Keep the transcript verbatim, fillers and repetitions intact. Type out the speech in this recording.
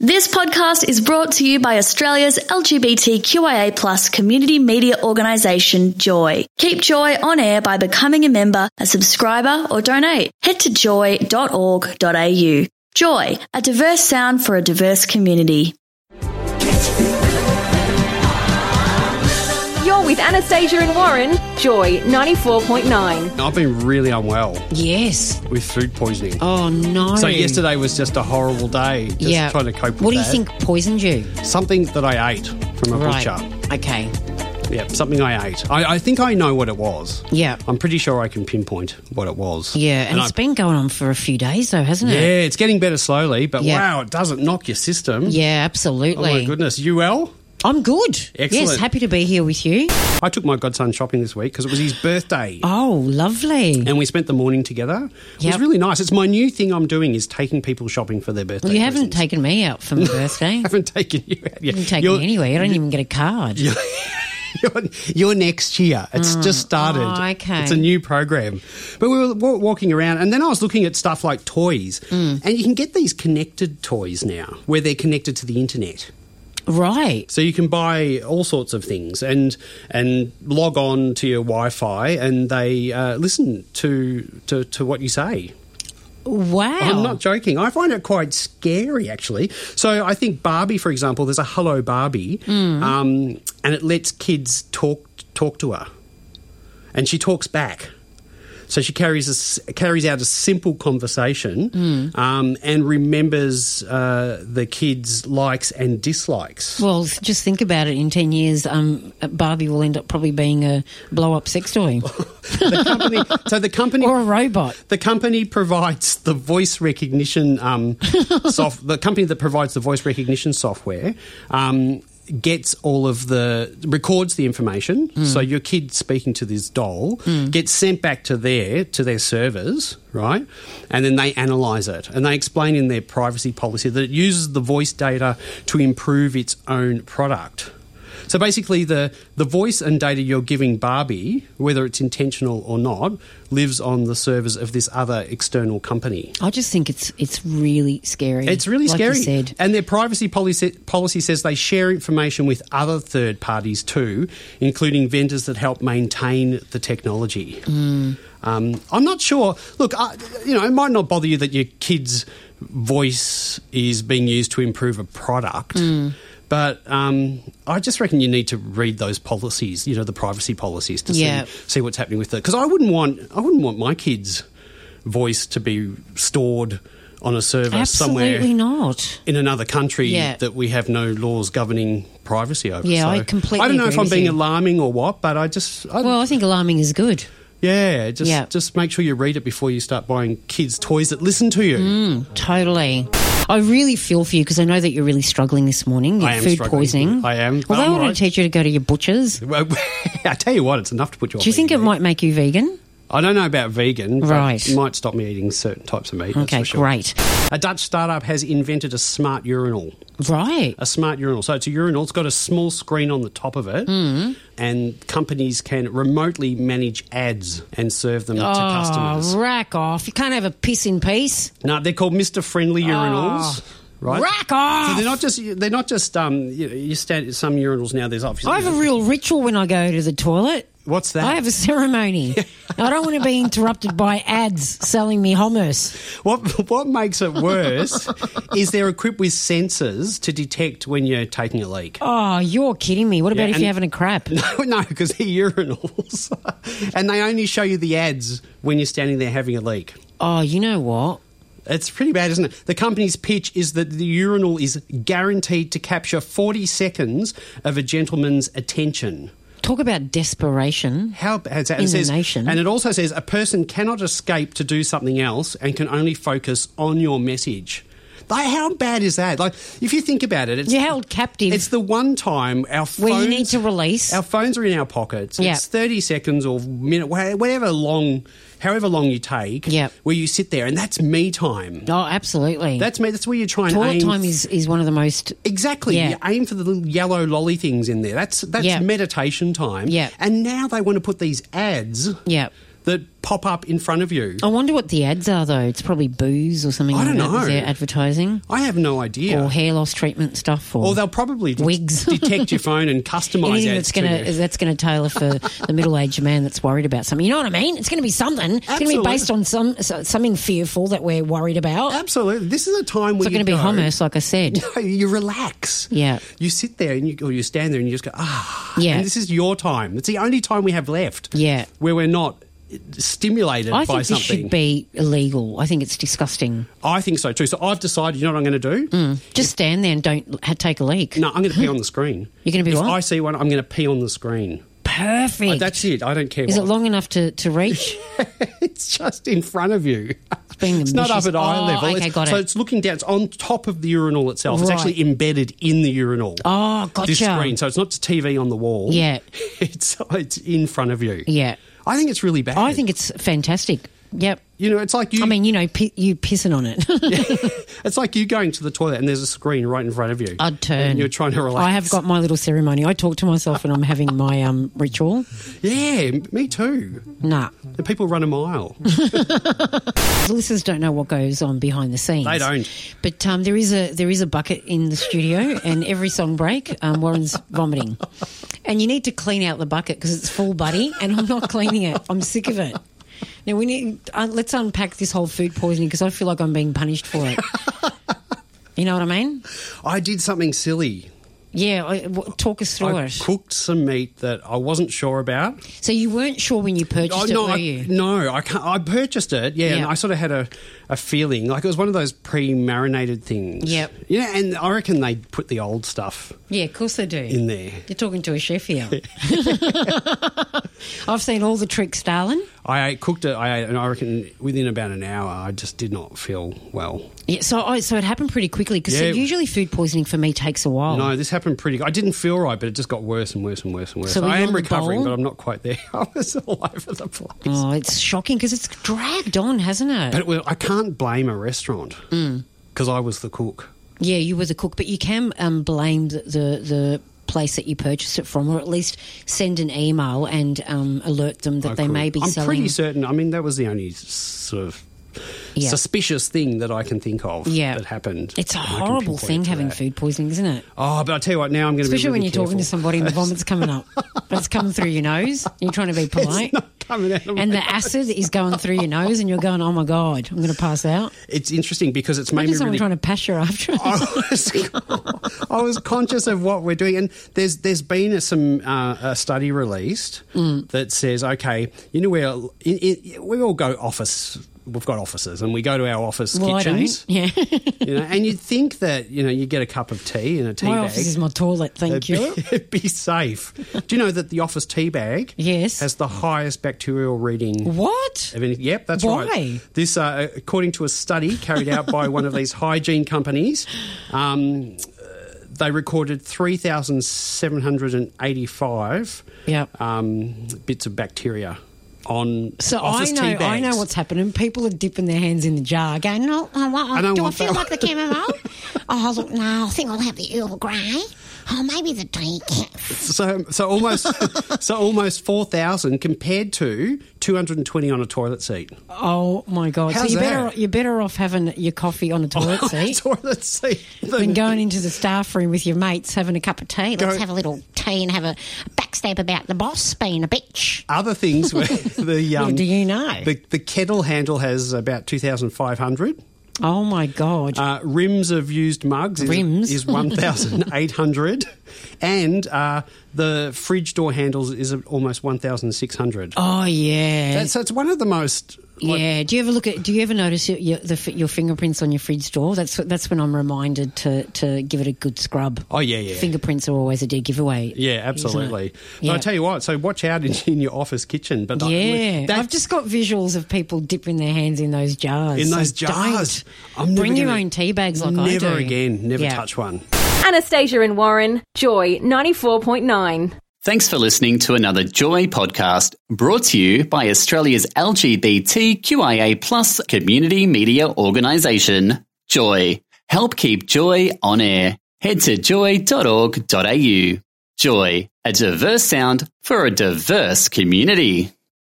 This podcast is brought to you by Australia's L G B T Q I A plus community media organisation, Joy. Keep Joy on air by becoming a member, a subscriber or donate. Head to joy dot org dot a u. Joy, a diverse sound for a diverse community. You're with Anastasia and Warren, Joy ninety-four point nine. I've been really unwell Yes. with food poisoning. Oh, no. So yesterday was just a horrible day, just Yeah. trying to cope with What do you that. think poisoned you? Something that I ate from a Right. butcher. Okay. Yeah, something I ate. I, I think I know what it was. Yeah. I'm pretty sure I can pinpoint what it was. Yeah, and, And it's I- been going on for a few days though, hasn't Yeah, it? it's getting better slowly, but Yeah. wow, it doesn't knock your system. Yeah, Oh absolutely. my goodness. You well? I'm good. Excellent. Yes, happy to be here with you. I took my godson shopping this week because it was his birthday. Oh, lovely. And we spent the morning together. It Yep. was really nice. It's my new thing I'm doing is taking people shopping for their birthday. Well, you haven't presents. taken me out for my birthday. I haven't taken you out yet. You haven't taken You're- me anywhere. I don't even get a card. You're, you're, you're next year. It's just started. Oh, okay. It's a new program. But we were wa- walking around, and then I was looking at stuff like toys. Mm. And you can get these connected toys now where they're connected to the internet. Right. So you can buy all sorts of things and and log on to your Wi-Fi, and they uh, listen to, to, to what you say. Wow. I'm not joking. I find it quite scary, actually. So I think Barbie, for example, there's a Hello Barbie, Mm. um, and it lets kids talk talk to her, and she talks back. So she carries a s carries out a simple conversation Mm. um, and remembers uh, the kids' likes and dislikes. Well, just think about it. In ten years, um, Barbie will end up probably being a blow-up sex toy The company, so the company or a robot. The company provides the voice recognition um, soft. The company that provides the voice recognition software um, gets all of the records the information. Mm. So your kid speaking to this doll gets sent back to their to their servers, right? And then they analyse it, and they explain in their privacy policy that it uses the voice data to improve its own product. So basically, the, the voice and data you're giving Barbie, whether it's intentional or not, lives on the servers of this other external company. I just think it's it's really scary. It's really like scary. You said. And their privacy policy, policy says they share information with other third parties too, including vendors that help maintain the technology. Mm. Um, I'm not sure. Look, I, you know, it might not bother you that your kid's voice is being used to improve a product. Mm. But um, I just reckon you need to read those policies, you know, the privacy policies, to Yeah. see see what's happening with it. Because I wouldn't want I wouldn't want my kid's voice to be stored on a server Absolutely somewhere not. in another country Yeah. that we have no laws governing privacy over. Yeah, so I completely I don't know agree if I'm with being you. alarming or what, but I just I, Well, I think alarming is good. yeah, just Yeah. just make sure you read it before you start buying kids toys that listen to you. Mm, totally. I really feel for you because I know that you're really struggling this morning with I am food struggling. poisoning. I am, but Well, they I'm want all right. to teach you to go to your butcher's. Well, I tell you what, it's enough to put you off. Do you think it eating meat. might make you vegan? I don't know about vegan, but Right. it might stop me eating certain types of meat. that's Okay, for sure. great. A Dutch startup has invented a smart urinal. Right. A smart urinal. So it's a urinal. It's got a small screen on the top of it, Mm. and companies can remotely manage ads and serve them to Oh, customers. rack off. You can't have a piss in peace. No, they're called Mister Friendly urinals. Oh, Right? rack off. So they're not just they're not just um you, know, you stand some urinals now. There's obviously I have a real ritual when I go to the toilet. what's that? I have a ceremony. I don't want to be interrupted by ads selling me hummus. What what makes it worse is they're equipped with sensors to detect when you're taking a leak. Oh, you're kidding me. What about Yeah, if and- you're having a crap? No, no, because they're urinals, and they only show you the ads when you're standing there having a leak. Oh, you know what? It's pretty bad, isn't it? The company's pitch is that the urinal is guaranteed to capture forty seconds of a gentleman's attention. Talk about desperation. How bad is that? In It the says, nation. And it also says a person cannot escape to do something else and can only focus on your message. Like, how bad is that? Like, if you think about it, it's You're held captive. It's the one time our phones, Where you need to release. Our phones are in our pockets. Yeah. It's thirty seconds or minute, whatever long, however long you take. Yeah. Where you sit there, and that's me time. Oh, absolutely. That's me. That's where you try and Toilet aim. time is, is one of the most... Exactly. Yeah. You aim for the little yellow lolly things in there. That's that's Yeah. meditation time. Yeah. And now they want to put these ads Yeah. that pop up in front of you. I wonder what the ads are, though. It's probably booze or something I don't like that. know. Is there advertising? I have no idea. Or hair loss treatment stuff? Or, or they'll probably de- wigs. detect your phone and customise anything ads that's going to you. that's going to tailor for the middle-aged man that's worried about something. You know what I mean? It's going to be something. It's going to be Absolutely. based on some so- something fearful that we're worried about. Absolutely. This is a time It's when not going to you be go- hummus, like I said. No, you relax. Yeah. You sit there and you, or you stand there and you just go, ah. Yeah. And this is your time. It's the only time we have left. Yeah. Where we're not stimulated I by think this something. should be illegal. I think it's disgusting. I think so too. So I've decided, you know what I'm going to do? Mm. Just stand there and don't ha- take a leak. No, I'm going to pee on the screen. You're going to be if what? I see one, I'm going to pee on the screen. Perfect. Oh, that's it. I don't care Is what. it long enough to, to reach? It's just in front of you. It's, being It's not up ambitious. at eye Oh, level. okay, It's- got so it. it's looking down. It's on top of the urinal itself. It's Right. actually embedded in the urinal. Oh, gotcha. This screen. So it's not just T V on the wall. Yeah. It's it's in front of you. Yeah. I think it's really bad. I think it's fantastic. Yep. You know, it's like you. I mean, you know, pi- you pissing on it. It's like you going to the toilet and there's a screen right in front of you. I'd turn. And you're trying to relax. I have got my little ceremony. I talk to myself when I'm having my um, ritual. Yeah, me too. Nah. The people run a mile. The listeners don't know what goes on behind the scenes. They don't. But um, there is a there is a bucket in the studio, and every song break, um, Warren's vomiting, and you need to clean out the bucket because it's full, buddy. And I'm not cleaning it. I'm sick of it. Now we need. Uh, let's unpack this whole food poisoning because I feel like I'm being punished for it. You know what I mean? I did something silly. Yeah. I, w- talk us through I it. cooked some meat that I wasn't sure about. So you weren't sure when you purchased Oh, it, no, were I, you? no, I can't. I purchased it, yeah, and Yeah. I sort of had a, a feeling like it was one of those pre-marinated things. Yep. Yeah, and I reckon they put the old stuff Yeah, of course they do. in there. You're talking to a chef here. I've seen all the tricks, darling. I ate, cooked it, I ate, and I reckon within about an hour, I just did not feel well. Yeah, so I, so it happened pretty quickly because Yeah. usually food poisoning for me takes a while. No, this happened pretty. I didn't feel right, but it just got worse and worse and worse and worse. So were I you am on the recovering, bowl? but I'm not quite there. I was all over the place. Oh, it's shocking because it's dragged on, hasn't it? But well, I can't blame a restaurant Mm. because I was the cook. Yeah, you were the cook, but you can um, blame the, the the place that you purchased it from, or at least send an email and um, alert them that I they could. may be I'm selling. pretty certain. I mean, that was the only sort of Yeah. suspicious thing that I can think of Yeah. that happened. It's a And I can horrible pinpoint thing it to having that. food poisoning, isn't it? Oh, but I tell you what, now I'm going to be Especially when really you're talking to careful. somebody and the vomit's coming up. But it's coming through your nose. You're trying to be polite. Not coming out of And my the acid is going through your nose and you're going, oh, my God, I'm going to pass out. It's interesting because it's made Imagine me someone really. trying to pass you after. I was, I was conscious of what we're doing, and there's there's been a, some uh, a study released Mm. that says, okay, you know, where in, in, we all go office. We've got offices, and we go to our office Well, I kitchens. don't. Yeah. You know, and you'd think that you know you get a cup of tea in a tea My bag. office is my toilet, thank it'd you. Be, it'd be safe. Do you know that the office tea bag Yes. has the highest bacterial reading? What? Of any, yep, that's Why? right. This, uh, according to a study carried out by one of these hygiene companies, um, uh, they recorded three thousand seven hundred eighty-five Yep. um, bits of bacteria on So office I know, tea bags. I know what's happening. People are dipping their hands in the jar, going, "No, oh, what, I don't do I want feel that. like the chamomile? Oh, look, no, I think I'll have the Earl Grey. Oh, maybe the decaf." So, so almost, so almost four thousand compared to two hundred and twenty on a toilet seat. Oh my God! How's so you're that? better, you're better off having your coffee on a toilet seat toilet seat than going into the staff room with your mates having a cup of tea. Let's Go- have a little tea and have a backstab about the boss being a bitch. Other things where the um, What do you know? the, the kettle handle has about two thousand five hundred. Oh my God! Uh, rims of used mugs is, Rims? is one thousand eight hundred. And uh, the fridge door handles is almost one thousand six hundred. oh yeah, That's, so it's one of the most... like- yeah. Do you ever look at? Do you ever notice your your, the, f- your fingerprints on your fridge door? That's that's when I'm reminded to to give it a good scrub. Oh, yeah, yeah. Fingerprints are always a dead giveaway. Yeah, isn't it? absolutely. But Yeah. I tell you what, so watch out in, in your office kitchen. But like, Yeah, that- I've just got visuals of people dipping their hands in those jars. In So those jars. don't. I'm never Bring your gonna- own tea bags like I do. Never again. Never Yeah. touch one. Anastasia and Warren, Joy ninety-four point nine. Thanks for listening to another Joy podcast brought to you by Australia's L G B T Q I A plus community media organisation, Joy. Help keep Joy on air. Head to joy dot org dot a u. Joy, a diverse sound for a diverse community.